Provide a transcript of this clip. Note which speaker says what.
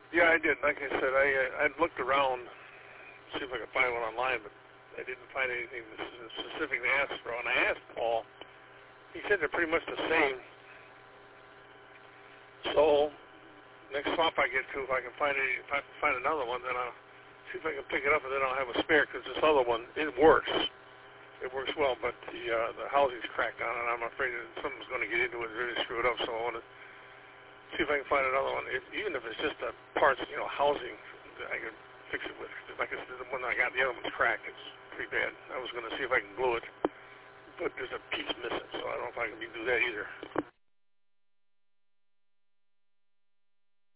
Speaker 1: Yeah, I did. Like I said, I looked around, see if I could find one online, but I didn't find anything specific to ask for. And I asked Paul. He said they're pretty much the same. So next swap I get to, if I can find another one, then I'll see if I can pick it up, and then I'll have a spare, because this other one, it works. It works well, but the housing's cracked on, and I'm afraid that something's going to get into it and really screw it up. So I want to see if I can find another one. Even if it's just a parts, housing that I can fix it with. Like I said, the one I got, the other one's cracked. It's pretty bad. I was going to see if I can glue it, but there's a piece missing, so I don't know if I can do that either.